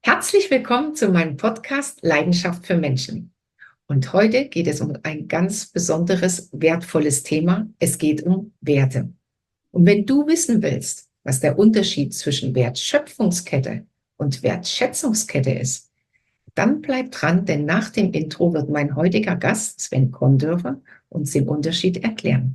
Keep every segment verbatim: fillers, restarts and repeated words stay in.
Herzlich willkommen zu meinem Podcast Leidenschaft für Menschen. Und heute geht es um ein ganz besonderes, wertvolles Thema. Es geht um Werte. Und wenn du wissen willst, was der Unterschied zwischen Wertschöpfungskette und Wertschätzungskette ist, dann bleib dran, denn nach dem Intro wird mein heutiger Gast Sven Kondorfer uns den Unterschied erklären.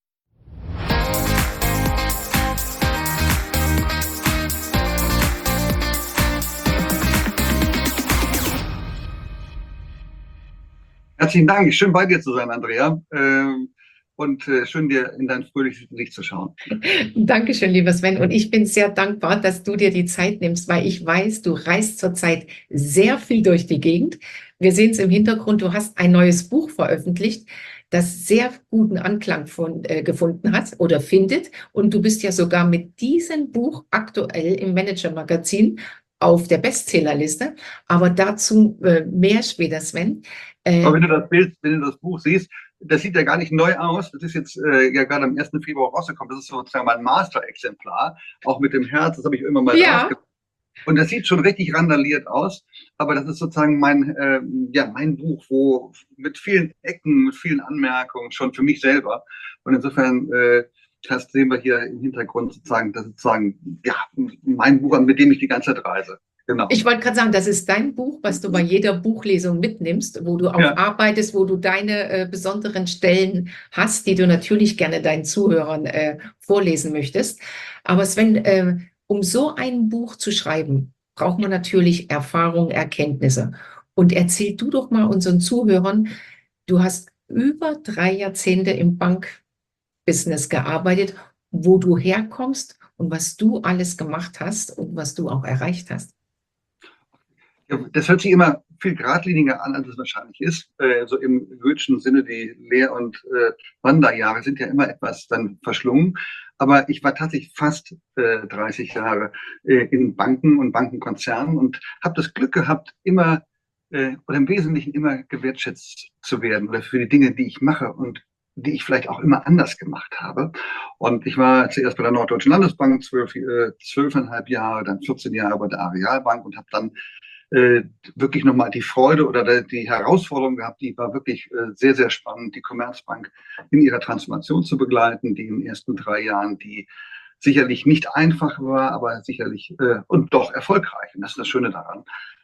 Herzlichen Dank. Schön bei dir zu sein, Andrea. Ähm, und äh, schön, dir in dein fröhliches Gesicht zu schauen. Dankeschön, lieber Sven. Und ich bin sehr dankbar, dass du dir die Zeit nimmst, weil ich weiß, du reist zurzeit sehr viel durch die Gegend. Wir sehen es im Hintergrund, du hast ein neues Buch veröffentlicht, das sehr guten Anklang von, äh, gefunden hat oder findet. Und du bist ja sogar mit diesem Buch aktuell im Manager-Magazin auf der Bestsellerliste. Aber dazu äh, mehr später, Sven. Äh, Aber wenn du das Bild, wenn du das Buch siehst, das sieht ja gar nicht neu aus. Das ist jetzt äh, ja gerade am ersten Februar rausgekommen. Das ist sozusagen mein Master-Exemplar, auch mit dem Herz. Das habe ich immer mal ja. drauf. Und das sieht schon richtig randaliert aus. Aber das ist sozusagen mein, äh, ja, mein Buch, wo mit vielen Ecken, mit vielen Anmerkungen, schon für mich selber. Und insofern äh, das sehen wir hier im Hintergrund sozusagen, das ist sozusagen ja, mein Buch, mit dem ich die ganze Zeit reise. Genau. Ich wollte gerade sagen, das ist dein Buch, was du bei jeder Buchlesung mitnimmst, wo du auch Ja. arbeitest, wo du deine äh, besonderen Stellen hast, die du natürlich gerne deinen Zuhörern äh, vorlesen möchtest. Aber Sven, äh, um so ein Buch zu schreiben, braucht man natürlich Erfahrung, Erkenntnisse. Und erzähl du doch mal unseren Zuhörern, du hast über drei Jahrzehnte im Bankbusiness gearbeitet, wo du herkommst und was du alles gemacht hast und was du auch erreicht hast. Ja, das hört sich immer viel geradliniger an, als es wahrscheinlich ist. Äh, so im Goethe'schen Sinne, die Lehr- und äh, Wanderjahre sind ja immer etwas dann verschlungen. Aber ich war tatsächlich fast äh, dreißig Jahre äh, in Banken und Bankenkonzernen und habe das Glück gehabt, immer äh, oder im Wesentlichen immer gewertschätzt zu werden oder für die Dinge, die ich mache und die ich vielleicht auch immer anders gemacht habe. Und ich war zuerst bei der Norddeutschen Landesbank zwölf, äh, zwölfeinhalb Jahre, dann vierzehn Jahre bei der Arealbank und habe dann äh, wirklich nochmal die Freude oder die Herausforderung gehabt, die war wirklich äh, sehr, sehr spannend, die Commerzbank in ihrer Transformation zu begleiten, die in den ersten drei Jahren, die sicherlich nicht einfach war, aber sicherlich äh, und doch erfolgreich. Und das ist das Schöne daran.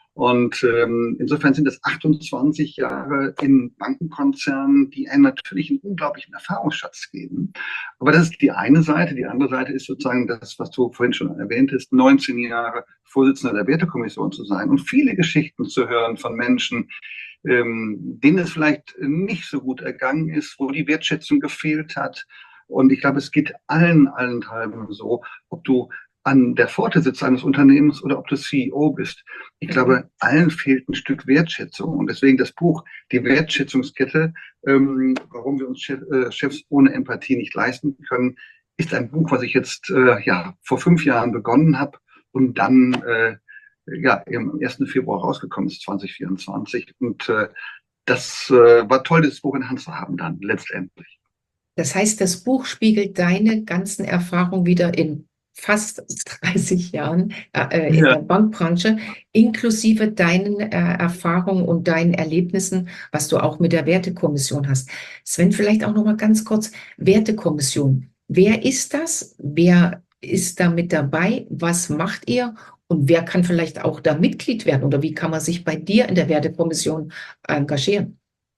Und ähm, insofern sind es achtundzwanzig Jahre in Bankenkonzernen, die einen natürlich einen unglaublichen Erfahrungsschatz geben. Aber das ist die eine Seite. Die andere Seite ist sozusagen das, was du vorhin schon erwähnt hast, neunzehn Jahre Vorsitzender der Wertekommission zu sein und viele Geschichten zu hören von Menschen, ähm, denen es vielleicht nicht so gut ergangen ist, wo die Wertschätzung gefehlt hat. Und ich glaube, es geht allen, allenthalben so, ob du an der Pforte sitzt eines Unternehmens oder ob du C E O bist. Ich glaube, allen fehlt ein Stück Wertschätzung. Und deswegen das Buch, die Wertschätzungskette, ähm, warum wir uns Chef, äh, Chefs ohne Empathie nicht leisten können, ist ein Buch, was ich jetzt äh, ja, vor fünf Jahren begonnen habe und dann äh, ja, am ersten Februar rausgekommen ist, zwanzig vierundzwanzig. Und äh, das äh, war toll, das Buch in der Hand zu haben dann letztendlich. Das heißt, das Buch spiegelt deine ganzen Erfahrungen wieder in fast dreißig Jahren äh, in Ja. der Bankbranche, inklusive deinen äh, Erfahrungen und deinen Erlebnissen, was du auch mit der Wertekommission hast. Sven, vielleicht auch noch mal ganz kurz, Wertekommission. Wer ist das? Wer ist da mit dabei? Was macht ihr? Und wer kann vielleicht auch da Mitglied werden? Oder wie kann man sich bei dir in der Wertekommission engagieren?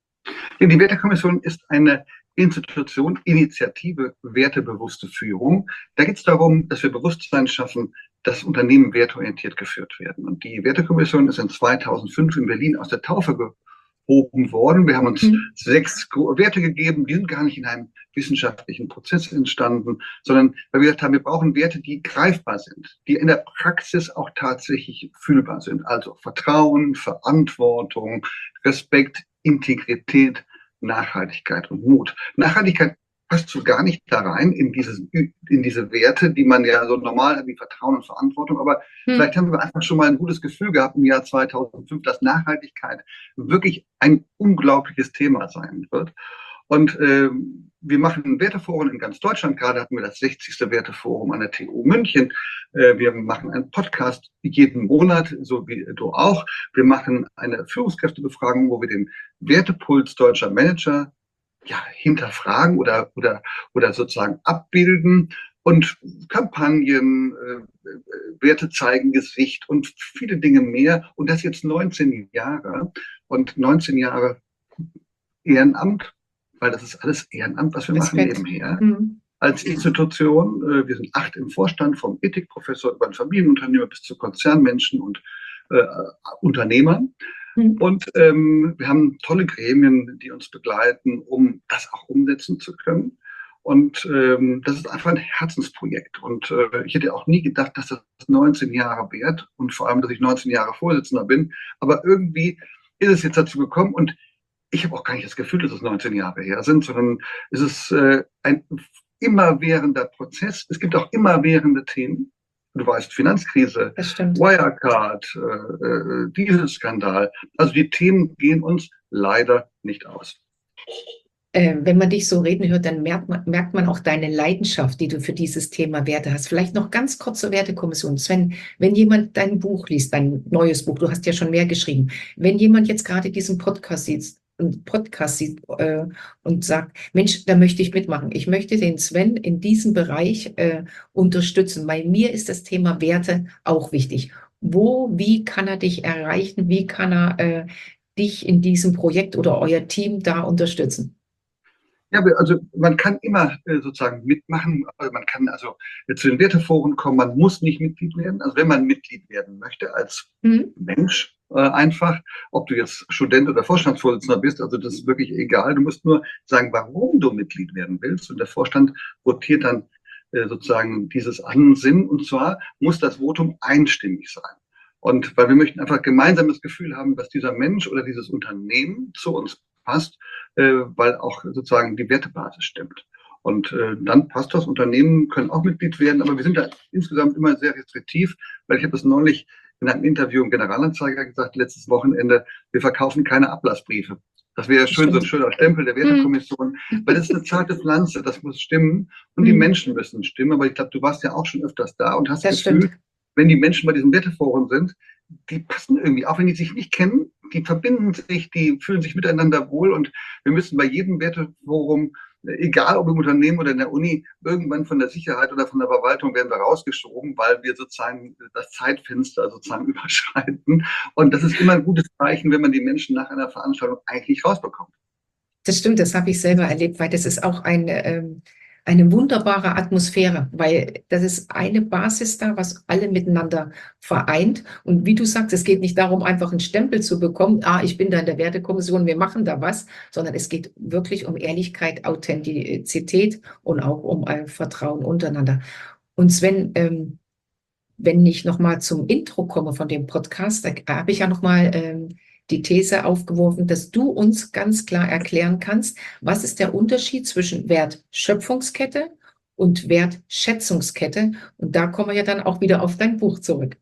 Die Wertekommission ist eine Institution, Initiative, wertebewusste Führung. Da geht es darum, dass wir Bewusstsein schaffen, dass Unternehmen werteorientiert geführt werden. Und die Wertekommission ist in zweitausendfünf in Berlin aus der Taufe gehoben worden. Wir haben uns mhm. sechs Werte gegeben, die sind gar nicht in einem wissenschaftlichen Prozess entstanden, sondern weil wir gesagt haben, wir brauchen Werte, die greifbar sind, die in der Praxis auch tatsächlich fühlbar sind. Also Vertrauen, Verantwortung, Respekt, Integrität, Nachhaltigkeit und Mut. Nachhaltigkeit passt so gar nicht da rein in, dieses, in diese Werte, die man ja so normal hat wie Vertrauen und Verantwortung. Aber hm. vielleicht haben wir einfach schon mal ein gutes Gefühl gehabt im Jahr zweitausendfünf, dass Nachhaltigkeit wirklich ein unglaubliches Thema sein wird. Und ähm, wir machen Werteforen in ganz Deutschland. Gerade hatten wir das sechzigste Werteforum an der T U München. Äh, wir machen einen Podcast jeden Monat, so wie du auch. Wir machen eine Führungskräftebefragung, wo wir den Wertepuls deutscher Manager ja, hinterfragen oder, oder, oder sozusagen abbilden und Kampagnen, äh, Werte zeigen Gesicht und viele Dinge mehr. Und das jetzt neunzehn Jahre und neunzehn Jahre Ehrenamt, weil das ist alles Ehrenamt, was wir machen Respekt. nebenher. Mhm. Als Institution, äh, wir sind acht im Vorstand, vom Ethikprofessor über einen Familienunternehmer bis zu Konzernmenschen und äh, Unternehmern. Mhm. Und ähm, wir haben tolle Gremien, die uns begleiten, um das auch umsetzen zu können. Und ähm, das ist einfach ein Herzensprojekt. Und äh, ich hätte auch nie gedacht, dass das neunzehn Jahre währt und vor allem, dass ich neunzehn Jahre Vorsitzender bin. Aber irgendwie ist es jetzt dazu gekommen und ich habe auch gar nicht das Gefühl, dass es neunzehn Jahre her sind, sondern es ist äh, ein immerwährender Prozess. Es gibt auch immerwährende Themen. Du weißt, Finanzkrise, Das stimmt. Wirecard, äh, äh, Dieselskandal. Also die Themen gehen uns leider nicht aus. Äh, wenn man dich so reden hört, dann merkt man, merkt man auch deine Leidenschaft, die du für dieses Thema Werte hast. Vielleicht noch ganz kurz zur Wertekommission. Sven, wenn jemand dein Buch liest, dein neues Buch, du hast ja schon mehr geschrieben, wenn jemand jetzt gerade diesen Podcast sieht, einen Podcast sieht äh, und sagt, Mensch, da möchte ich mitmachen. Ich möchte den Sven in diesem Bereich äh, unterstützen. Bei mir ist das Thema Werte auch wichtig. Wo, wie kann er dich erreichen? Wie kann er äh, dich in diesem Projekt oder euer Team da unterstützen? Ja, also man kann immer äh, sozusagen mitmachen. Also man kann also zu den Werteforen kommen. Man muss nicht Mitglied werden. Also wenn man Mitglied werden möchte als Mhm. Mensch äh, einfach, ob du jetzt Student oder Vorstandsvorsitzender bist, also das ist wirklich egal. Du musst nur sagen, warum du Mitglied werden willst. Und der Vorstand votiert dann äh, sozusagen dieses Ansinnen. Und zwar muss das Votum einstimmig sein. Und weil wir möchten einfach gemeinsam das Gefühl haben, dass dieser Mensch oder dieses Unternehmen zu uns passt, äh, weil auch sozusagen die Wertebasis stimmt. Und äh, dann passt das. Unternehmen können auch Mitglied werden, aber wir sind da insgesamt immer sehr restriktiv, weil ich habe es neulich in einem Interview im Generalanzeiger gesagt, letztes Wochenende, wir verkaufen keine Ablassbriefe. Das wäre schön, so ein schöner Stempel der Wertekommission, mhm. weil das ist eine zarte Pflanze, das muss stimmen und mhm. die Menschen müssen stimmen. Aber ich glaube, du warst ja auch schon öfters da und hast das Gefühl, stimmt. Wenn die Menschen bei diesem Werteforum sind, die passen irgendwie, auch wenn die sich nicht kennen, die verbinden sich, die fühlen sich miteinander wohl und wir müssen bei jedem Werteforum, egal ob im Unternehmen oder in der Uni, irgendwann von der Sicherheit oder von der Verwaltung werden wir rausgeschoben, weil wir sozusagen das Zeitfenster sozusagen überschreiten. Und das ist immer ein gutes Zeichen, wenn man die Menschen nach einer Veranstaltung eigentlich rausbekommt. Das stimmt, das habe ich selber erlebt, weil das ist auch eine, ähm, eine wunderbare Atmosphäre, weil das ist eine Basis da, was alle miteinander vereint. Und wie du sagst, es geht nicht darum, einfach einen Stempel zu bekommen, ah, ich bin da in der Wertekommission, wir machen da was, sondern es geht wirklich um Ehrlichkeit, Authentizität und auch um äh, Vertrauen untereinander. Und Sven, ähm, wenn ich nochmal zum Intro komme von dem Podcast, da habe ich ja nochmal ähm, die These aufgeworfen, dass du uns ganz klar erklären kannst, was ist der Unterschied zwischen Wertschöpfungskette und Wertschätzungskette? Und da kommen wir ja dann auch wieder auf dein Buch zurück.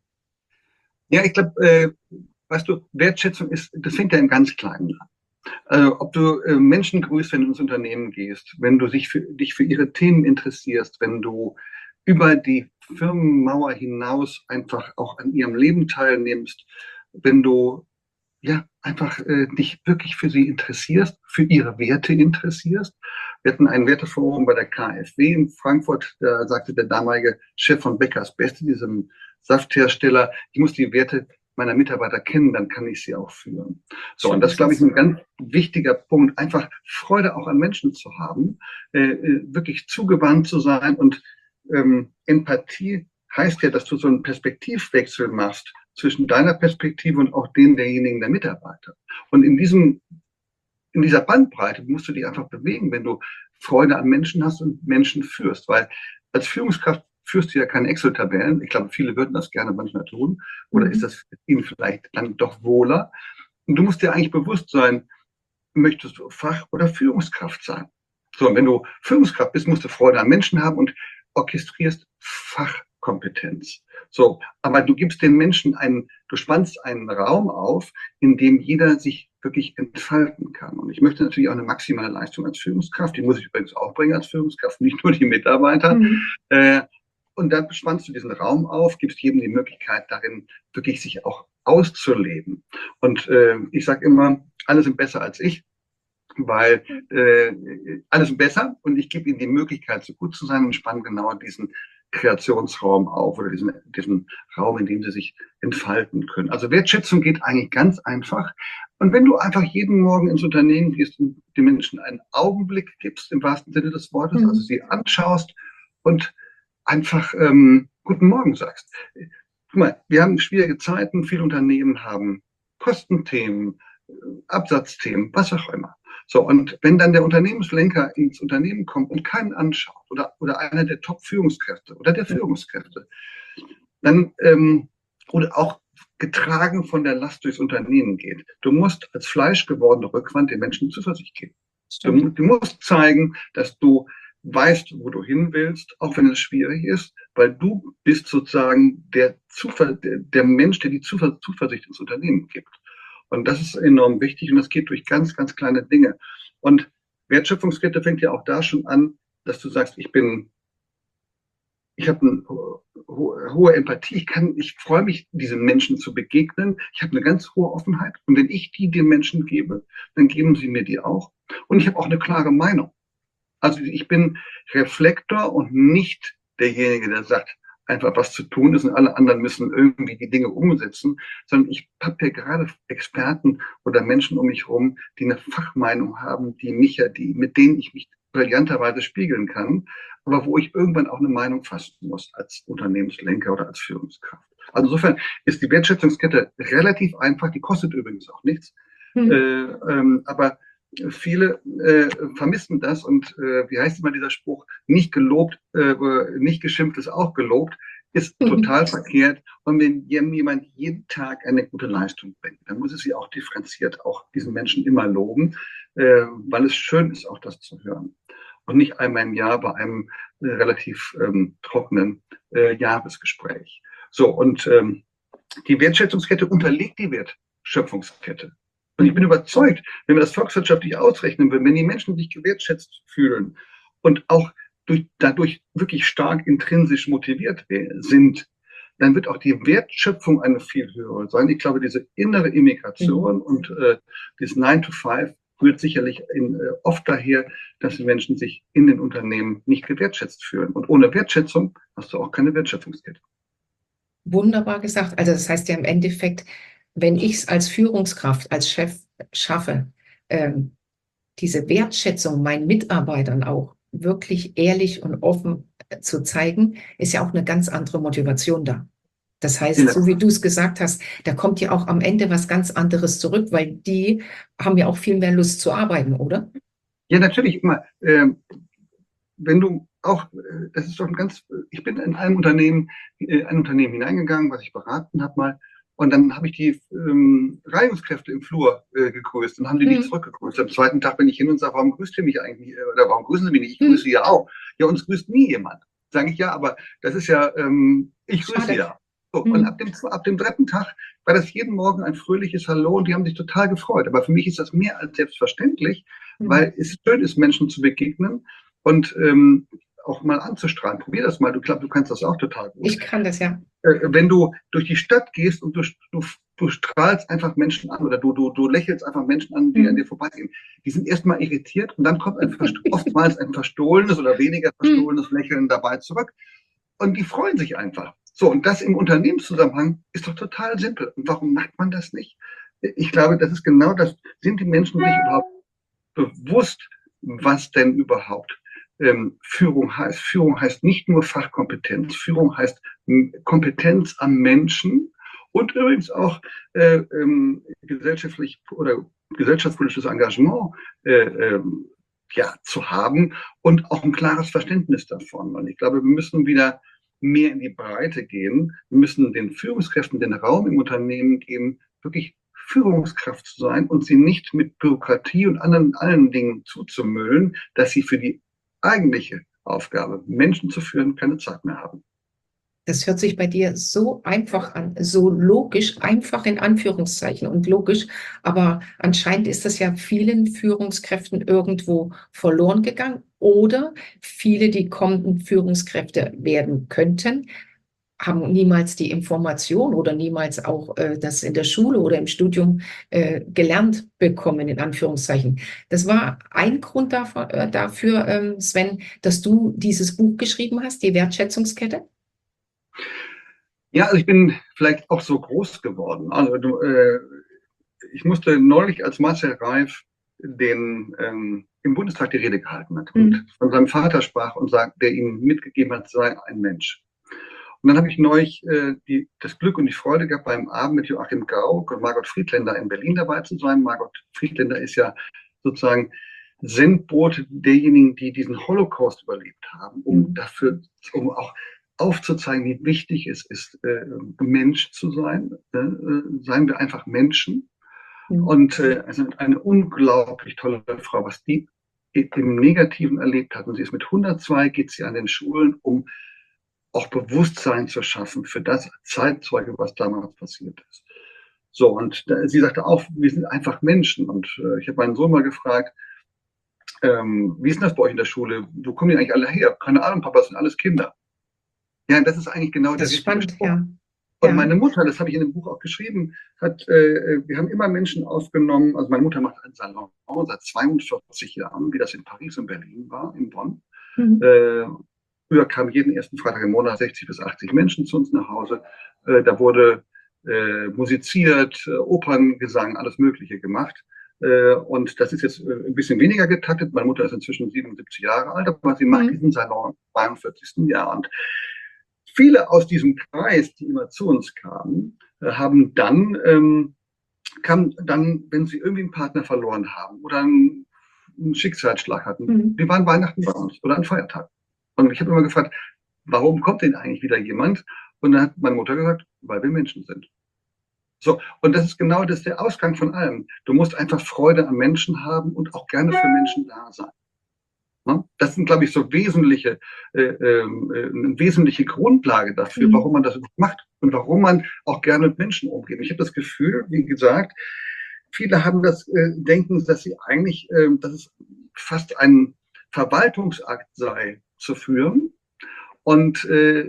Ja, ich glaube, äh, weißt du, Wertschätzung ist, das fängt ja im ganz Kleinen an. Äh, ob du äh, Menschen grüßt, wenn du ins Unternehmen gehst, wenn du sich für, dich für ihre Themen interessierst, wenn du über die Firmenmauer hinaus einfach auch an ihrem Leben teilnimmst, wenn du ja einfach äh, dich wirklich für sie interessierst, für ihre Werte interessierst. Wir hatten ein Werteforum bei der K f W in Frankfurt, da sagte der damalige Chef von Bäckers Beste, diesem Safthersteller, ich muss die Werte meiner Mitarbeiter kennen, dann kann ich sie auch führen. So, Schön, und das, glaube ich, ein ganz wichtiger Punkt, einfach Freude auch an Menschen zu haben, äh, wirklich zugewandt zu sein und ähm, Empathie heißt ja, dass du so einen Perspektivwechsel machst zwischen deiner Perspektive und auch den derjenigen der Mitarbeiter. Und in diesem, in dieser Bandbreite musst du dich einfach bewegen, wenn du Freude an Menschen hast und Menschen führst, weil als Führungskraft führst du ja keine Excel-Tabellen. Ich glaube, viele würden das gerne manchmal tun. Oder mhm. ist das ihnen vielleicht dann doch wohler? Und du musst dir eigentlich bewusst sein, möchtest du Fach- oder Führungskraft sein? So, und wenn du Führungskraft bist, musst du Freude an Menschen haben und orchestrierst Fach Fachkompetenz. So, aber du gibst den Menschen einen, du spannst einen Raum auf, in dem jeder sich wirklich entfalten kann. Und ich möchte natürlich auch eine maximale Leistung als Führungskraft, die muss ich übrigens auch bringen als Führungskraft, nicht nur die Mitarbeiter. Mhm. Äh, und dann spannst du diesen Raum auf, gibst jedem die Möglichkeit darin, wirklich sich auch auszuleben. Und äh, ich sage immer, alle sind besser als ich, weil äh, alle sind besser und ich gebe ihnen die Möglichkeit, so gut zu sein und spanne genau diesen Kreationsraum auf oder diesen, diesen Raum, in dem sie sich entfalten können. Also Wertschätzung geht eigentlich ganz einfach. Und wenn du einfach jeden Morgen ins Unternehmen gehst und den Menschen einen Augenblick gibst, im wahrsten Sinne des Wortes, mhm. also sie anschaust und einfach ähm, Guten Morgen sagst. Guck mal, wir haben schwierige Zeiten, viele Unternehmen haben Kostenthemen, Absatzthemen, was auch immer. So, und wenn dann der Unternehmenslenker ins Unternehmen kommt und keinen anschaut oder, oder einer der Top-Führungskräfte oder der Führungskräfte, dann ähm, oder auch getragen von der Last durchs Unternehmen geht. Du musst als fleischgewordene Rückwand den Menschen Zuversicht geben. Du, du musst zeigen, dass du weißt, wo du hin willst, auch wenn es schwierig ist, weil du bist sozusagen der, Zuver der, der Mensch, der die Zuver Zuversicht ins Unternehmen gibt. Und das ist enorm wichtig und das geht durch ganz, ganz kleine Dinge. Und Wertschöpfungskette fängt ja auch da schon an, dass du sagst, ich bin, ich habe eine ho hohe Empathie, ich kann, ich freue mich, diesen Menschen zu begegnen. Ich habe eine ganz hohe Offenheit und wenn ich die den Menschen gebe, dann geben sie mir die auch. Und ich habe auch eine klare Meinung. Also ich bin Reflektor und nicht derjenige, der sagt, einfach was zu tun ist und alle anderen müssen irgendwie die Dinge umsetzen, sondern ich habe ja gerade Experten oder Menschen um mich herum, die eine Fachmeinung haben, die mich ja, die, mit denen ich mich brillanterweise spiegeln kann, aber wo ich irgendwann auch eine Meinung fassen muss als Unternehmenslenker oder als Führungskraft. Also insofern ist die Wertschätzungskette relativ einfach, die kostet übrigens auch nichts, mhm. äh, ähm, aber viele äh, vermissen das und äh, wie heißt immer dieser Spruch, nicht gelobt, äh, nicht geschimpft ist auch gelobt, ist total verkehrt. Und wenn jemand jeden Tag eine gute Leistung bringt, dann muss es sie auch differenziert auch diesen Menschen immer loben, äh, weil es schön ist, auch das zu hören. Und nicht einmal im Jahr bei einem äh, relativ ähm, trockenen äh, Jahresgespräch. So, und ähm, die Wertschätzungskette unterliegt die Wertschöpfungskette. Und ich bin überzeugt, wenn wir das volkswirtschaftlich ausrechnen würden, wenn die Menschen sich gewertschätzt fühlen und auch durch, dadurch wirklich stark intrinsisch motiviert sind, dann wird auch die Wertschöpfung eine viel höhere sein. Ich glaube, diese innere Immigration mhm. und äh, dieses nine to five rührt sicherlich in, äh, oft daher, dass die Menschen sich in den Unternehmen nicht gewertschätzt fühlen. Und ohne Wertschätzung hast du auch keine Wertschöpfungskette. Wunderbar gesagt. Also das heißt ja im Endeffekt, wenn ich es als Führungskraft, als Chef schaffe, ähm, diese Wertschätzung meinen Mitarbeitern auch wirklich ehrlich und offen zu zeigen, ist ja auch eine ganz andere Motivation da. Das heißt, ja. so wie du es gesagt hast, da kommt ja auch am Ende was ganz anderes zurück, weil die haben ja auch viel mehr Lust zu arbeiten, oder? Ja, natürlich immer. Ähm, wenn du auch, das ist doch ein ganz, ich bin in einem Unternehmen, äh, ein Unternehmen hineingegangen, was ich beraten habe mal, und dann habe ich die ähm, Reinigungskräfte im Flur äh, gegrüßt und haben die mhm. nicht zurückgegrüßt. Am zweiten Tag bin ich hin und sage, warum grüßt ihr mich eigentlich, oder warum grüßen Sie mich nicht? Ich grüße mhm. ja auch. Ja, uns grüßt nie jemand. Sage ich, ja, aber das ist ja, ähm, ich grüße Schade. ja. So, mhm. Und ab dem, ab dem dritten Tag war das jeden Morgen ein fröhliches Hallo und die haben sich total gefreut. Aber für mich ist das mehr als selbstverständlich, mhm. weil es schön ist, Menschen zu begegnen und ähm, auch mal anzustrahlen. Probier das mal. Du glaubst, du kannst das auch total gut. Ich kann das, ja. Äh, wenn du durch die Stadt gehst und du, du, du strahlst einfach Menschen an oder du, du, du lächelst einfach Menschen an, die mhm. an dir vorbeigehen. Die sind erstmal irritiert und dann kommt ein oftmals ein verstohlenes oder weniger verstohlenes mhm. Lächeln dabei zurück. Und die freuen sich einfach. So, und das im Unternehmenszusammenhang ist doch total simpel. Und warum macht man das nicht? Ich glaube, das ist genau das. Sind die Menschen sich überhaupt bewusst, was denn überhaupt ähm, Führung heißt? Führung heißt nicht nur Fachkompetenz. Führung heißt m, Kompetenz am Menschen und übrigens auch äh, ähm, gesellschaftlich oder gesellschaftspolitisches Engagement äh, ähm, ja, zu haben und auch ein klares Verständnis davon. Und ich glaube, wir müssen wieder mehr in die Breite gehen. Wir müssen den Führungskräften den Raum im Unternehmen geben, wirklich Führungskraft zu sein und sie nicht mit Bürokratie und anderen allen Dingen zuzumüllen, dass sie für die eigentliche Aufgabe, Menschen zu führen, keine Zeit mehr haben. Das hört sich bei dir so einfach an, so logisch, einfach in Anführungszeichen und logisch, aber anscheinend ist das ja vielen Führungskräften irgendwo verloren gegangen oder viele, die kommenden Führungskräfte werden könnten, haben niemals die Information oder niemals auch äh, das in der Schule oder im Studium äh, gelernt bekommen, in Anführungszeichen. Das war ein Grund dafür, äh, dafür ähm, Sven, dass du dieses Buch geschrieben hast, die Wertschätzungskette? Ja, also ich bin vielleicht auch so groß geworden. Also du, äh, ich musste neulich, als Marcel Reif den ähm, im Bundestag die Rede gehalten hat und Mhm. von seinem Vater sprach und sagt, der ihm mitgegeben hat, sei ein Mensch. Und dann habe ich neulich äh, die, das Glück und die Freude gehabt, beim Abend mit Joachim Gauck und Margot Friedländer in Berlin dabei zu sein. Margot Friedländer ist ja sozusagen Sendbote derjenigen, die diesen Holocaust überlebt haben, um Mhm. dafür, um auch aufzuzeigen, wie wichtig es ist, äh, Mensch zu sein. Äh, seien wir einfach Menschen. Mhm. Und äh, also eine unglaublich tolle Frau, was die im Negativen erlebt hat. Und sie ist mit hundertzwei, geht sie an den Schulen, um auch Bewusstsein zu schaffen für das Zeitzeuge, was damals passiert ist. So, und da, sie sagte auch, wir sind einfach Menschen. Und äh, ich habe meinen Sohn mal gefragt, ähm, wie ist denn das bei euch in der Schule? Wo kommen die eigentlich alle her? Keine Ahnung, Papa, das sind alles Kinder. Ja, das ist eigentlich genau der Das ist richtige spannend, Spruch. ja. Und Ja. meine Mutter, das habe ich in dem Buch auch geschrieben, hat, äh, wir haben immer Menschen aufgenommen, also meine Mutter macht einen Salon seit zweiundvierzig Jahren, wie das in Paris und Berlin war, in Bonn. Mhm. Äh, früher kamen jeden ersten Freitag im Monat sechzig bis achtzig Menschen zu uns nach Hause. Äh, da wurde äh, musiziert, äh, Operngesang, alles Mögliche gemacht. Äh, und das ist jetzt äh, ein bisschen weniger getaktet. Meine Mutter ist inzwischen siebenundsiebzig Jahre alt, aber sie macht Mhm. diesen Salon im zweiundvierzigsten Jahr. Und viele aus diesem Kreis, die immer zu uns kamen, äh, haben dann, ähm, kamen dann, wenn sie irgendwie einen Partner verloren haben oder einen, einen Schicksalsschlag hatten, Mhm. die waren Weihnachten bei uns oder an Feiertag. Und ich habe immer gefragt, warum kommt denn eigentlich wieder jemand? Und dann hat meine Mutter gesagt, weil wir Menschen sind. So, und das ist genau das, der Ausgang von allem. Du musst einfach Freude am Menschen haben und auch gerne für Menschen da sein. Ne? Das sind, glaube ich, so wesentliche, äh, äh, eine wesentliche Grundlage dafür, warum Mhm. man das macht und warum man auch gerne mit Menschen umgeht. Ich habe das Gefühl, wie gesagt, viele haben das äh, Denken, dass sie eigentlich, äh, dass es fast ein Verwaltungsakt sei, zu führen und äh,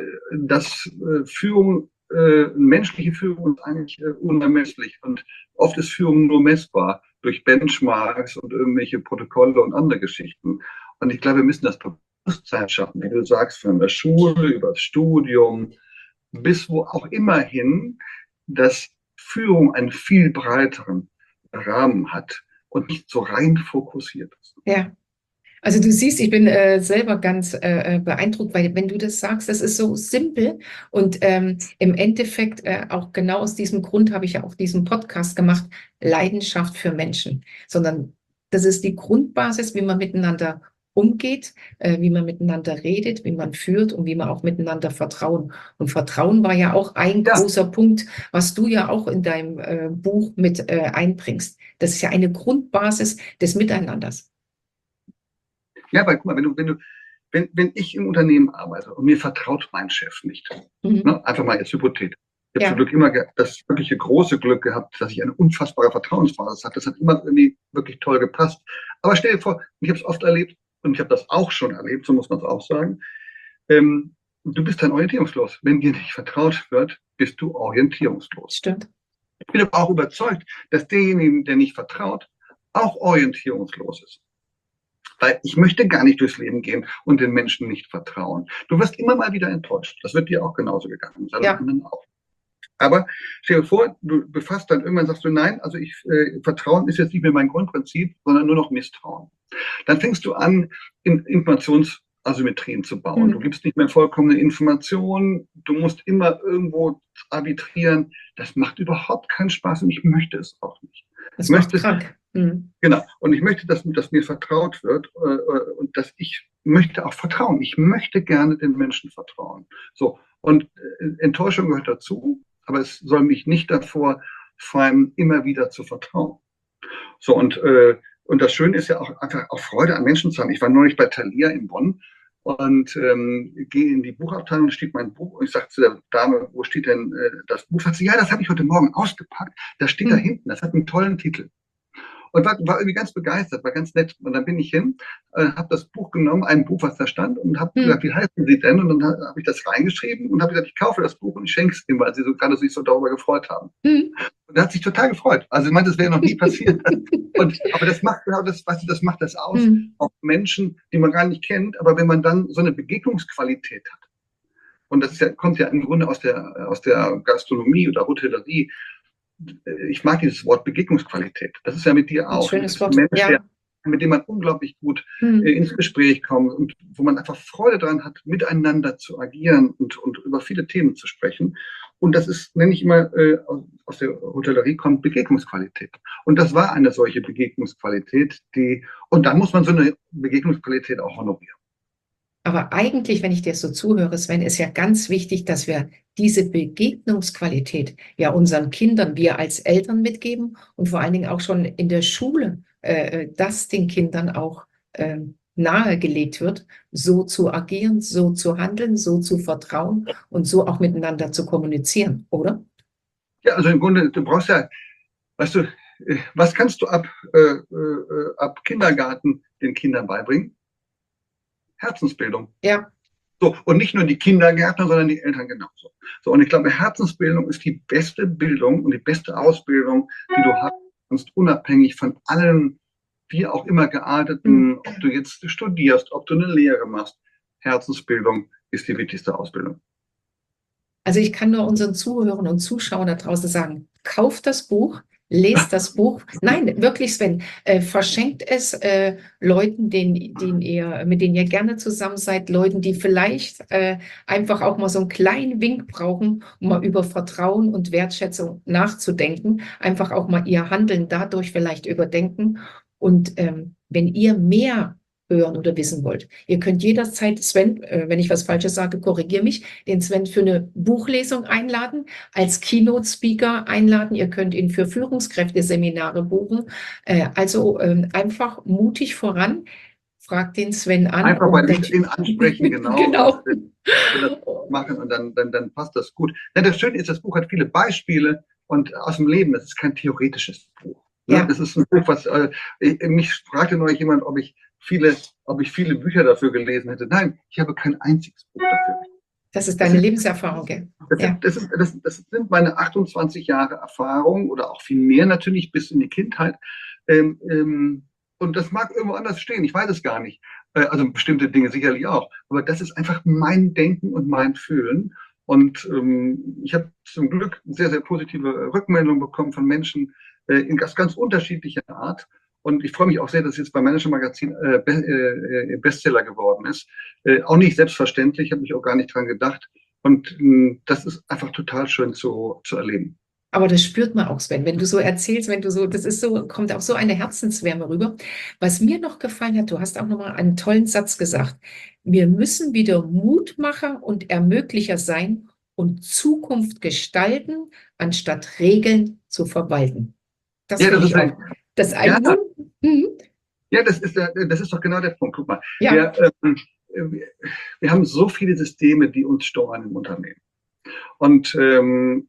dass äh, Führung, äh, menschliche Führung ist eigentlich äh, unermesslich und oft ist Führung nur messbar durch Benchmarks und irgendwelche Protokolle und andere Geschichten. Und ich glaube, wir müssen das Bewusstsein schaffen, wie du sagst, von der Schule über das Studium bis wo auch immer hin, dass Führung einen viel breiteren Rahmen hat und nicht so rein fokussiert ist. Ja. Also du siehst, ich bin äh, selber ganz äh, äh, beeindruckt, weil wenn du das sagst, das ist so simpel und ähm, im Endeffekt äh, auch genau aus diesem Grund habe ich ja auch diesen Podcast gemacht, Leidenschaft für Menschen, sondern das ist die Grundbasis, wie man miteinander umgeht, äh, wie man miteinander redet, wie man führt und wie man auch miteinander vertrauen. Und Vertrauen war ja auch ein Ja, großer Punkt, was du ja auch in deinem äh, Buch mit äh, einbringst. Das ist ja eine Grundbasis des Miteinanders. ja, weil guck mal, wenn du, wenn du, wenn, wenn ich im Unternehmen arbeite und mir vertraut mein Chef nicht, Mhm. ne, einfach mal jetzt Hypothetisch. Ich habe zum Ja. Glück immer das wirkliche große Glück gehabt, dass ich eine unfassbare Vertrauensbasis hatte. Das hat immer irgendwie wirklich toll gepasst. Aber stell dir vor, ich habe es oft erlebt und ich habe das auch schon erlebt, so muss man es auch sagen. Ähm, du bist dann orientierungslos. Wenn dir nicht vertraut wird, bist du orientierungslos. Stimmt. Ich bin aber auch überzeugt, dass derjenige, der nicht vertraut, auch orientierungslos ist. Weil ich möchte gar nicht durchs Leben gehen und den Menschen nicht vertrauen. Du wirst immer mal wieder enttäuscht. Das wird dir auch genauso gegangen sein und Ja. anderen auch. Aber stell dir vor, du befasst dann irgendwann, sagst du, nein, also ich, äh, Vertrauen ist jetzt nicht mehr mein Grundprinzip, sondern nur noch Misstrauen. Dann fängst du an, in Informationsasymmetrien zu bauen. Du Mhm. gibst nicht mehr vollkommene Informationen, du musst immer irgendwo arbitrieren. Das macht überhaupt keinen Spaß und ich möchte es auch nicht. Ich Das macht möchte, krank. Mhm. genau, und ich möchte, dass, dass mir vertraut wird äh, und dass ich möchte auch vertrauen. Ich möchte gerne den Menschen vertrauen. So, und äh, Enttäuschung gehört dazu, aber es soll mich nicht davor freien, immer wieder zu vertrauen. So, und, äh, und das Schöne ist ja auch einfach auch Freude an Menschen zu haben. Ich war neulich bei Thalia in Bonn und ähm, gehe in die Buchabteilung, da steht mein Buch und ich sage zu der Dame, wo steht denn äh, das Buch? Sagt sie, ja, das habe ich heute Morgen ausgepackt, das steht da Mhm. hinten, das hat einen tollen Titel. Und war, war irgendwie ganz begeistert, war ganz nett. Und dann bin ich hin, äh, habe das Buch genommen, ein Buch, was da stand, und habe gesagt, Mhm. wie heißen Sie denn? Und dann habe ich das reingeschrieben und habe gesagt, ich kaufe das Buch und ich schenke es Ihnen, weil Sie so gerade sich so darüber gefreut haben. Mhm. Und er hat sich total gefreut. Also ich meinte, das wäre noch nie passiert. Und, aber das macht genau das, weißt du, das macht das aus, Mhm. auch Menschen, die man gar nicht kennt, aber wenn man dann so eine Begegnungsqualität hat, und das ist ja, kommt ja im Grunde aus der, aus der Gastronomie oder Hotellerie. Ich mag dieses Wort Begegnungsqualität. Das ist ja mit dir Ein auch. Du schönes bist ein Wort. Mensch, der, Ja. mit dem man unglaublich gut äh, Mhm. ins Gespräch kommt und wo man einfach Freude daran hat, miteinander zu agieren und, und über viele Themen zu sprechen. Und das ist, nenne ich immer, äh, aus der Hotellerie kommt Begegnungsqualität. Und das war eine solche Begegnungsqualität, die, und dann muss man so eine Begegnungsqualität auch honorieren. Aber eigentlich, wenn ich dir so zuhöre, Sven, ist ja ganz wichtig, dass wir diese Begegnungsqualität ja unseren Kindern, wir als Eltern mitgeben und vor allen Dingen auch schon in der Schule, äh, dass den Kindern auch äh, nahegelegt wird, so zu agieren, so zu handeln, so zu vertrauen und so auch miteinander zu kommunizieren, oder? Ja, also im Grunde, du brauchst ja, weißt du, äh, was kannst du ab, äh, äh, ab Kindergarten den Kindern beibringen? Herzensbildung. Ja, So, und nicht nur die Kindergärtner, sondern die Eltern genauso. So, und ich glaube, Herzensbildung ist die beste Bildung und die beste Ausbildung, die du haben kannst, unabhängig von allen, wie auch immer hm. gearteten, ob du jetzt studierst, ob du eine Lehre machst. Herzensbildung ist die wichtigste Ausbildung. Also ich kann nur unseren Zuhörern und Zuschauern da draußen sagen, kauft das Buch, lest das Buch. Nein, wirklich, Sven, äh, verschenkt es äh, Leuten, denen, denen ihr, mit denen ihr gerne zusammen seid, Leuten, die vielleicht äh, einfach auch mal so einen kleinen Wink brauchen, um mal über Vertrauen und Wertschätzung nachzudenken, einfach auch mal ihr Handeln dadurch vielleicht überdenken. Und ähm, wenn ihr mehr hören oder wissen wollt. Ihr könnt jederzeit Sven, äh, wenn ich was Falsches sage, korrigiere mich, den Sven für eine Buchlesung einladen, als Keynote-Speaker einladen. Ihr könnt ihn für Führungskräfteseminare buchen. Äh, also ähm, einfach mutig voran. Fragt den Sven an Einfach bei und dann LinkedIn ansprechen, genau, und genau. äh, das machen und dann, dann, dann passt das gut. Ja, das Schöne ist, das Buch hat viele Beispiele und aus dem Leben. Das ist kein theoretisches Buch. Ne? Ja, Das ist ein Buch, was äh, ich, mich fragte neulich jemand, ob ich viele, ob ich viele Bücher dafür gelesen hätte. Nein, ich habe kein einziges Buch dafür. das ist Das deine sind, Lebenserfahrung, gell? das Ja. sind, das sind, das, das sind meine achtundzwanzig Jahre Erfahrung oder auch viel mehr natürlich bis in die Kindheit. Ähm, ähm, und das mag irgendwo anders stehen, ich weiß es gar nicht. Äh, also bestimmte Dinge sicherlich auch. Aber das ist einfach mein Denken und mein Fühlen. Und ähm, ich habe zum Glück sehr, sehr positive Rückmeldungen bekommen von Menschen äh, in ganz, ganz unterschiedlicher Art. Und ich freue mich auch sehr, dass es jetzt beim Manager Magazin äh, Be äh, Bestseller geworden ist. Äh, auch nicht selbstverständlich, habe ich auch gar nicht dran gedacht. Und mh, das ist einfach total schön zu, zu erleben. Aber das spürt man auch, Sven, wenn du so erzählst, wenn du so, das ist so, kommt auch so eine Herzenswärme rüber. Was mir noch gefallen hat, du hast auch nochmal einen tollen Satz gesagt. Wir müssen wieder Mutmacher und Ermöglicher sein und Zukunft gestalten, anstatt Regeln zu verwalten. Das Ja, das finde ist ich ein, auch. Das ist ja, ein Wund. Mhm. ja, das ist, der- das ist doch genau der Punkt. Guck mal, Ja, wir, ähm, wir, wir haben so viele Systeme, die uns steuern im Unternehmen. Und ähm,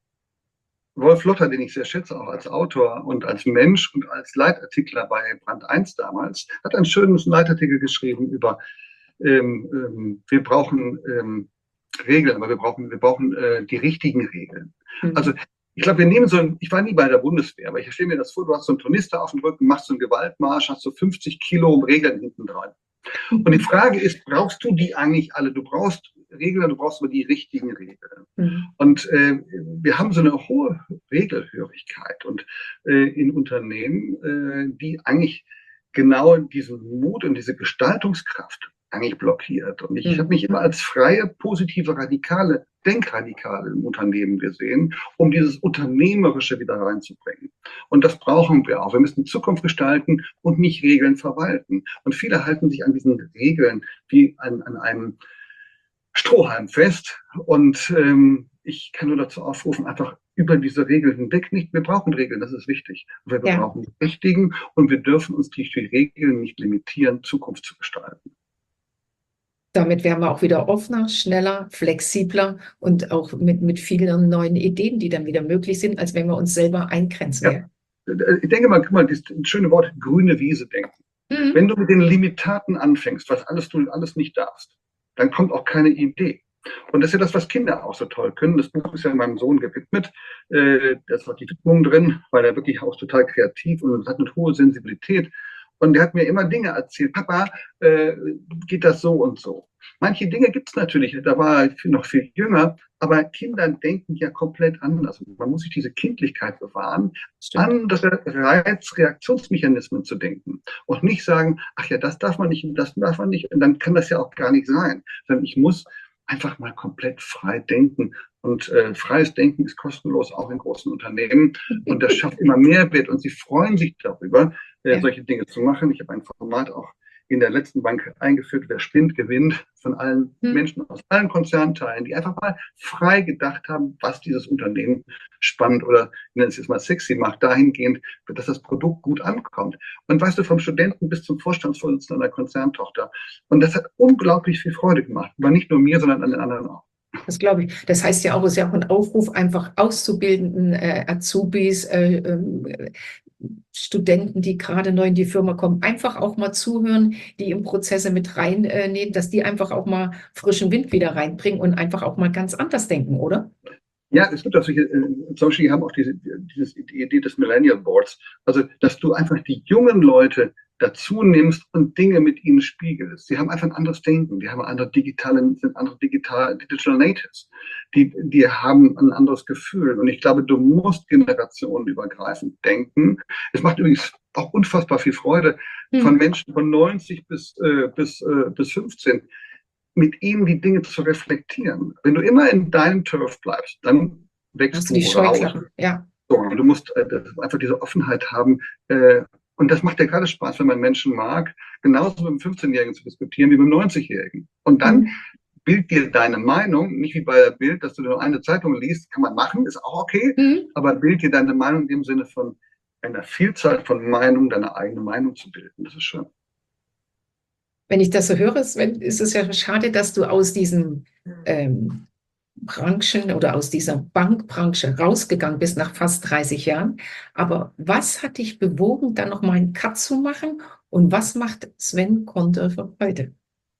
Wolf Lotter, den ich sehr schätze, auch als Autor und als Mensch und als Leitartikler bei Brand eins damals, hat einen schönen Leitartikel geschrieben über, ähm, ähm, wir brauchen ähm, Regeln, aber wir brauchen, wir brauchen äh, die richtigen Regeln. Also mhm. ich glaube, wir nehmen so ein, ich war nie bei der Bundeswehr, aber ich stelle mir das vor, du hast so einen Tornister auf dem Rücken, machst so einen Gewaltmarsch, hast so fünfzig Kilo Regeln hinten dran. Und die Frage ist, brauchst du die eigentlich alle? Du brauchst Regeln, du brauchst aber die richtigen Regeln. Mhm. Und äh, wir haben so eine hohe Regelhörigkeit und äh, in Unternehmen, äh, die eigentlich genau diesen Mut und diese Gestaltungskraft eigentlich blockiert. Und ich habe Mhm. mich immer als freie, positive, radikale, Denkradikale im Unternehmen gesehen, um dieses Unternehmerische wieder reinzubringen. Und das brauchen wir auch. Wir müssen Zukunft gestalten und nicht Regeln verwalten. Und viele halten sich an diesen Regeln wie an, an einem Strohhalm fest. Und ähm, ich kann nur dazu aufrufen, einfach über diese Regeln hinweg nicht. Wir brauchen Regeln, das ist wichtig. Aber wir Ja. brauchen die richtigen und wir dürfen uns durch die Regeln nicht limitieren, Zukunft zu gestalten. Damit wären wir auch wieder offener, schneller, flexibler und auch mit, mit vielen neuen Ideen, die dann wieder möglich sind, als wenn wir uns selber eingrenzen. Ja. Ich denke mal, guck mal, das schöne Wort grüne Wiese denken. Mhm. Wenn du mit den Limitaten anfängst, was alles du alles nicht darfst, dann kommt auch keine Idee. Und das ist ja das, was Kinder auch so toll können. Das Buch ist ja meinem Sohn gewidmet. Äh, da ist auch die Widmung drin, weil er wirklich auch total kreativ und hat eine hohe Sensibilität. Und der hat mir immer Dinge erzählt. Papa, äh, geht das so und so? Manche Dinge gibt es natürlich, da war ich noch viel jünger, aber Kinder denken ja komplett anders. Man muss sich diese Kindlichkeit bewahren, Stimmt. andere Reizreaktionsmechanismen zu denken und nicht sagen, ach ja, das darf man nicht und das darf man nicht. Und dann kann das ja auch gar nicht sein. Sondern ich muss einfach mal komplett frei denken. Und äh, freies Denken ist kostenlos, auch in großen Unternehmen. Und das schafft immer Mehrwert. Und sie freuen sich darüber, äh, Ja. solche Dinge zu machen. Ich habe ein Format auch in der letzten Bank eingeführt, wer spinnt, gewinnt, von allen Hm. Menschen aus allen Konzernteilen, die einfach mal frei gedacht haben, was dieses Unternehmen spannend oder, ich nenne es jetzt mal sexy macht, dahingehend, dass das Produkt gut ankommt. Und weißt du, vom Studenten bis zum Vorstandsvorsitzenden einer Konzerntochter. Und das hat unglaublich viel Freude gemacht. Aber nicht nur mir, sondern an den anderen auch. Das glaube ich. Das heißt ja auch, es ist ja auch ein Aufruf, einfach Auszubildenden, äh, Azubis, äh, äh, Studenten, die gerade neu in die Firma kommen, einfach auch mal zuhören, die in Prozesse mit reinnehmen, äh, dass die einfach auch mal frischen Wind wieder reinbringen und einfach auch mal ganz anders denken, oder? Ja, es gibt auch solche, äh, zum Beispiel, die haben auch diese, diese die Idee des Millennial Boards. Also, dass du einfach die jungen Leute dazu nimmst und Dinge mit ihnen spiegelst. Sie haben einfach ein anderes Denken. Die haben andere digitale, sind andere digital, Digital Natives. Die, die haben ein anderes Gefühl. Und ich glaube, du musst generationenübergreifend denken. Es macht übrigens auch unfassbar viel Freude, Hm. von Menschen von neunzig bis, äh, bis, äh, bis fünfzehn mit ihnen die Dinge zu reflektieren. Wenn du immer in deinem Turf bleibst, dann wächst Hast du du die raus. Scheuklappen? Ja. So, und du musst äh, einfach diese Offenheit haben. Äh, und das macht ja gerade Spaß, wenn man Menschen mag, genauso mit einem fünfzehnjährigen zu diskutieren wie mit einem neunzigjährigen. Und dann Hm. bild dir deine Meinung, nicht wie bei der Bild, dass du nur eine Zeitung liest, kann man machen, ist auch okay, Hm. aber bild dir deine Meinung in dem Sinne von einer Vielzahl von Meinungen, deine eigene Meinung zu bilden. Das ist schön. Wenn ich das so höre, ist, ist es ja schade, dass du aus diesen ähm, Branchen oder aus dieser Bankbranche rausgegangen bist nach fast dreißig Jahren. Aber was hat dich bewogen, dann noch mal einen Cut zu machen? Und was macht Sven Konterfer heute?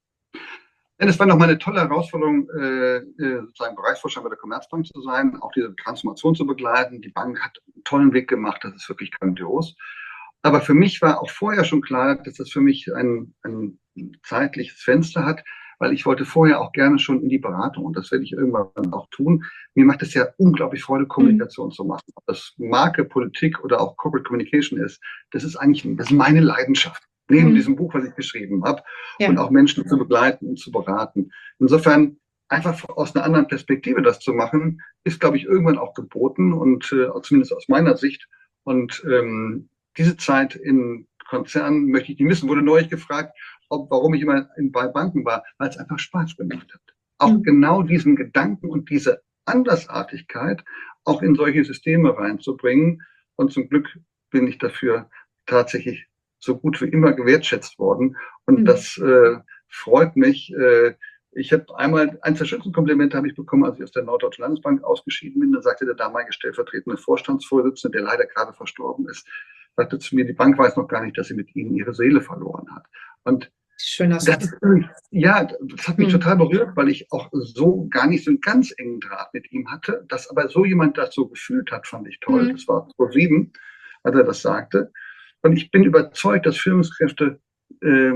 Ja, das war nochmal eine tolle Herausforderung, äh, sozusagen Bereichsvorstand bei der Commerzbank zu sein, auch diese Transformation zu begleiten. Die Bank hat einen tollen Weg gemacht, das ist wirklich grandios. Aber für mich war auch vorher schon klar, dass das für mich ein, ein zeitliches Fenster hat, weil ich wollte vorher auch gerne schon in die Beratung und das werde ich irgendwann auch tun. Mir macht es ja unglaublich Freude, Kommunikation mhm. zu machen. Ob das Marke, Politik oder auch Corporate Communication ist, das ist eigentlich das ist meine Leidenschaft. Neben mhm. diesem Buch, was ich geschrieben habe, ja. und auch Menschen zu begleiten und zu beraten. Insofern einfach aus einer anderen Perspektive das zu machen, ist, glaube ich, irgendwann auch geboten und äh, zumindest aus meiner Sicht. Und ähm, diese Zeit in Konzernen möchte ich nicht missen. Wurde neulich gefragt, ob, warum ich immer in, bei Banken war, weil es einfach Spaß gemacht hat. Auch mhm. genau diesen Gedanken und diese Andersartigkeit auch in solche Systeme reinzubringen. Und zum Glück bin ich dafür tatsächlich so gut wie immer gewertschätzt worden. Und mhm. das äh, freut mich. Äh, ich habe einmal, eins der schönsten Komplimente habe ich bekommen, als ich aus der Norddeutschen Landesbank ausgeschieden bin. Da sagte der damalige stellvertretende Vorstandsvorsitzende, der leider gerade verstorben ist, sagte zu mir, die Bank weiß noch gar nicht, dass sie mit ihnen ihre Seele verloren hat. Und schöner Satz. Das, ja, das hat mich mhm. total berührt, weil ich auch so gar nicht so einen ganz engen Draht mit ihm hatte. Dass aber so jemand das so gefühlt hat, fand ich toll. Mhm. Das war zweitausendsieben, als er das sagte. Und ich bin überzeugt, dass Führungskräfte äh,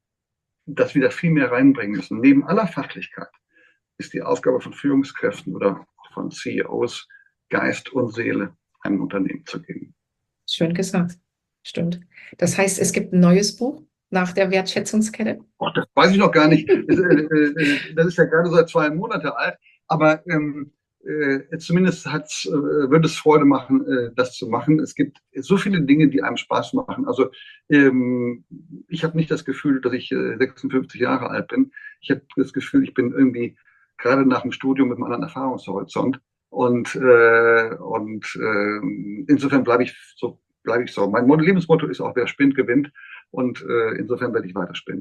das wieder viel mehr reinbringen müssen. Neben aller Fachlichkeit ist die Aufgabe von Führungskräften oder von C E Os, Geist und Seele einem Unternehmen zu geben. Schön gesagt. Stimmt. Das heißt, es gibt ein neues Buch nach der Wertschätzungskette? Oh, das weiß ich noch gar nicht. Das, äh, das ist ja gerade seit zwei Monaten alt. Aber ähm, äh, zumindest hat's, äh, wird es Freude machen, äh, das zu machen. Es gibt so viele Dinge, die einem Spaß machen. Also ähm, ich habe nicht das Gefühl, dass ich äh, sechsundfünfzig Jahre alt bin. Ich habe das Gefühl, ich bin irgendwie gerade nach dem Studium mit einem anderen Erfahrungshorizont. Und, äh, und äh, insofern bleibe ich so, bleibe ich so. Mein Lebensmotto ist auch, wer spinnt, gewinnt. Und äh, insofern werde ich weiter spinnen.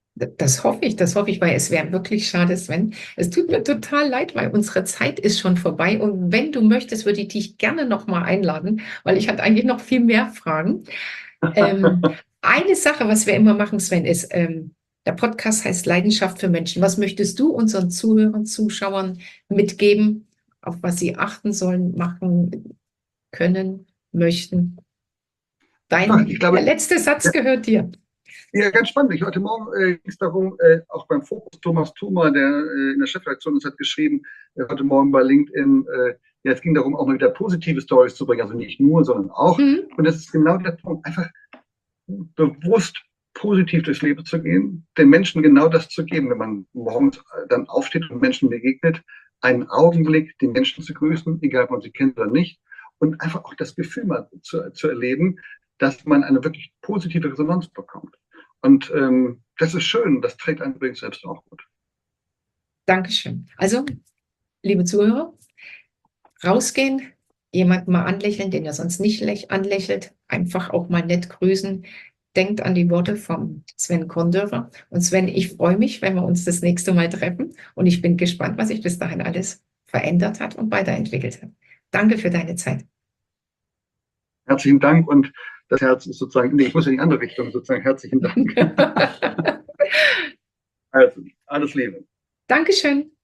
Das hoffe ich, das hoffe ich, weil es wäre wirklich schade, Sven. Es tut mir total leid, weil unsere Zeit ist schon vorbei. Und wenn du möchtest, würde ich dich gerne noch mal einladen, weil ich hatte eigentlich noch viel mehr Fragen. Ähm, eine Sache, was wir immer machen, Sven, ist, ähm, der Podcast heißt Leidenschaft für Menschen. Was möchtest du unseren Zuhörern, Zuschauern mitgeben, auf was sie achten sollen, machen können, möchten? Einfach, Dein, ich der glaube, letzte Satz ja, gehört dir. ja, ganz spannend. Ich, heute Morgen äh, ging es darum, äh, auch beim Fokus Thomas Thumer, der äh, in der Chefredaktion ist, hat geschrieben, äh, heute Morgen bei LinkedIn, äh, ja, es ging darum, auch mal wieder positive Stories zu bringen, also nicht nur, sondern auch. Hm? Und das ist genau der Punkt, einfach bewusst positiv durchs Leben zu gehen, den Menschen genau das zu geben, wenn man morgens dann aufsteht und Menschen begegnet, einen Augenblick den Menschen zu grüßen, egal ob man sie kennt oder nicht, und einfach auch das Gefühl mal zu, zu erleben, dass man eine wirklich positive Resonanz bekommt. Und ähm, das ist schön, das trägt einen übrigens selbst auch gut. Dankeschön. Also, liebe Zuhörer, rausgehen, jemanden mal anlächeln, den ihr sonst nicht anlächelt, einfach auch mal nett grüßen. Denkt an die Worte von Sven Kondörer. Und Sven, ich freue mich, wenn wir uns das nächste Mal treffen. Und ich bin gespannt, was sich bis dahin alles verändert hat und weiterentwickelt hat. Danke für deine Zeit. Herzlichen Dank und das Herz ist sozusagen, nee, ich muss in die andere Richtung, sozusagen herzlichen Dank. Also, alles Liebe. Dankeschön.